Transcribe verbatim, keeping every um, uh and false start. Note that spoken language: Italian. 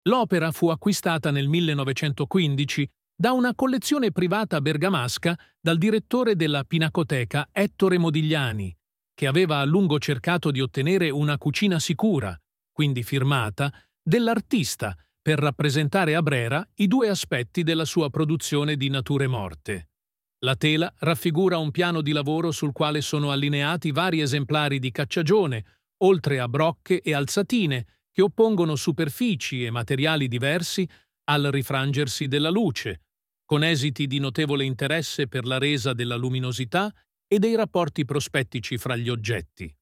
L'opera fu acquistata nel millenovecentoquindici da una collezione privata bergamasca dal direttore della Pinacoteca Ettore Modigliani, che aveva a lungo cercato di ottenere una cucina sicura, quindi firmata, dell'artista per rappresentare a Brera i due aspetti della sua produzione di nature morte. La tela raffigura un piano di lavoro sul quale sono allineati vari esemplari di cacciagione, oltre a brocche e alzatine, che oppongono superfici e materiali diversi al rifrangersi della luce, con esiti di notevole interesse per la resa della luminosità e dei rapporti prospettici fra gli oggetti.